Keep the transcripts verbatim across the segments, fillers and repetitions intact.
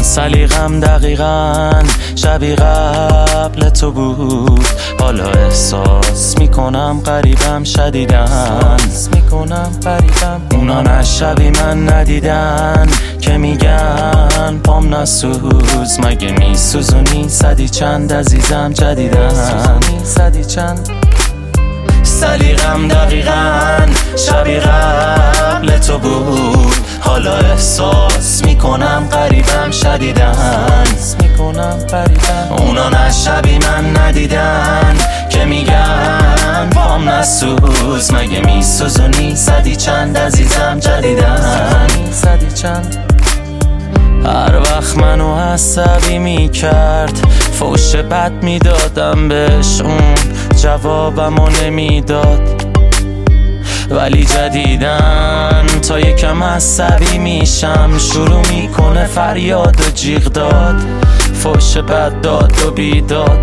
سلیقم دقیقاً شبیه قبل تو بود، حالا احساس میکنم قریبم شدیدن میکنم قریبم اونا نه شبیه من ندیدن که میگن پام نسوز، مگه میسوزونی صدی چند عزیزم جدیدن صدی چند. سلیقم دقیقاً شبیه قبل تو بود، حالا احساس میکنم قریبم شدیدن میکنم قریبم اونا نه شبیه من ندیدن که میگن پام نسوز، مگه میسوزونی صدی چند عزیزم جدیدن صدی چند. هر وقت منو عصبی میکرد فوش بد میدادم بهش، اون جوابمو نمیداد، ولی جدیدن تا یکم عصبی میشم شروع میکنه فریاد و جیغ داد، فوش بد داد و بیداد.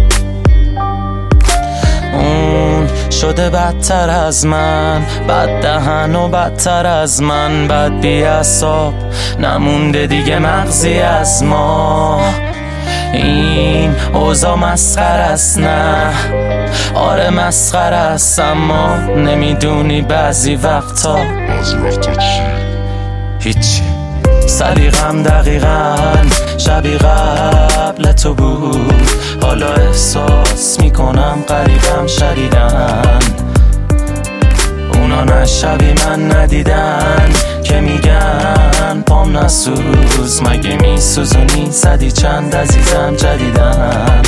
اون شده بدتر از من، بد دهن و بدتر از من، بد بی اعصاب نمونده دیگه مغزی از ما. این اوضاع مسخره است، نه آره مسخره است، اما نمیدونی بعضی وقتا بعضی وقتا چی؟ هیچی. سلیقم دقیقاً شبیه قبل تو بود، حالا احساس میکنم قریبم شدیدن اونا نه شبیه من ندیدن که میگن پام نسوز، مگه میسوزونی صدی چند عزیزم جدیدن.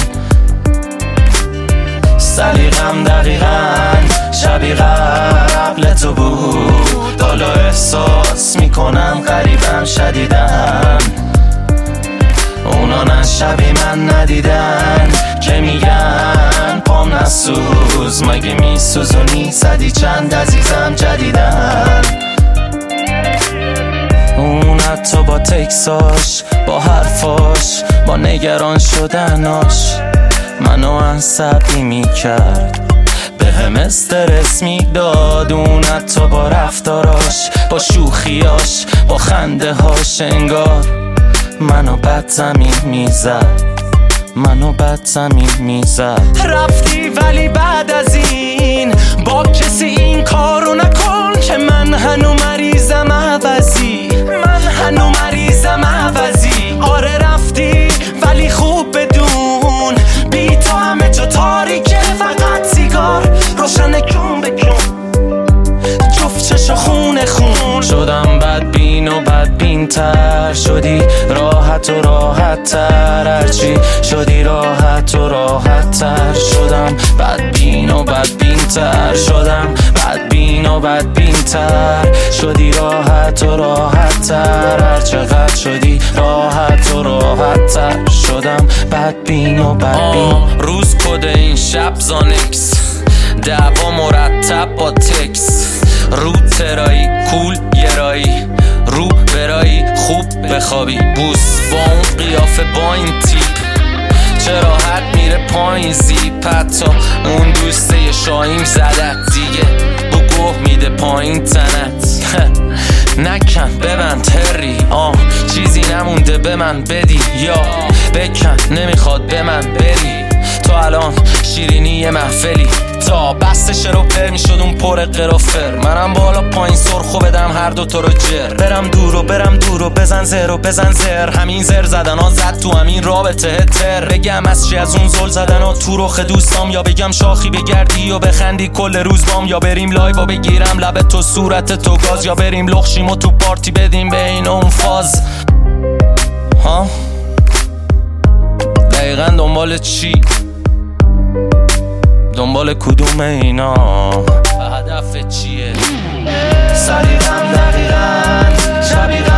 سلیقم دقیقاً شبیه قبل تو بود، حالا احساس میکنم قریبم شدیدن اونا نه شبیه من ندیدن که میگن پام نسوز، مگه میسوزونی صدی چند عزیزم جدیدن. اون حتی با تکساش، با حرفاش، با نگران شدناش منو عصبی میکرد، به هم استرس میداد. اون حتی با رفتاراش، با شوخیاش، با خنده هاش انگار منو بد زمین میزد منو بد زمین میزد. رفتی ولی بعد از این با کسی این کارو نکن که من هنو مریضم عوضی من هنو مریضم عوضی. آره رفتی ولی خوب بدون بی تو همه جا تاریکه، فقط سیگار روشن کن بکن، جفت چشا خونه خون. شدم بدبین و بدبین تر، شدی راحت و راحت تر، هرچی شدی راحت و راحت تر. شدم بدبین و بدبین تر، شدم بدبین و بدبین تر، شدی راحت و راحت تر، هر چقدر شدی راحت و راحت تر. شدم بدبین و بدبین. روز کد این شب زانکس، دعوا مرتب با تکس، رو ترایی کول گرایی، رو برایی خوب بخوابی، بوس با اون قیافه با این تیپ، چه راحت میره پایین زیپ، حتی اون دوسته شاهیم زدت دیگه بو گوه میده پایین تنت. نکن ببند هری، آه چیزی نمونده به من بدی، یا بکن نمیخواد به من بری. تو الان شیرینی محفلی، تا بستش رو پر میشد اون پر قرافر، منم بالا پایین سرخو بدم هر دو تو رو جر. برم دور و برم دور و بزن زر و بزن زر، همین زر زدن ها زد تو همین رابطه تر. بگم از چی از اون زل زدن ها تو رخ دوستام، یا بگم شاخی بگردی و بخندی کل روز بام، یا بریم لایو و بگیرم لب تو صورت تو گاز، یا بریم لخشیم و تو پارتی بدیم به این اون فاز. ها دقیقا دنبال چی؟ دنبال کدوم اینا؟ هدف چیه؟ سلیقم دقیقاً شبیه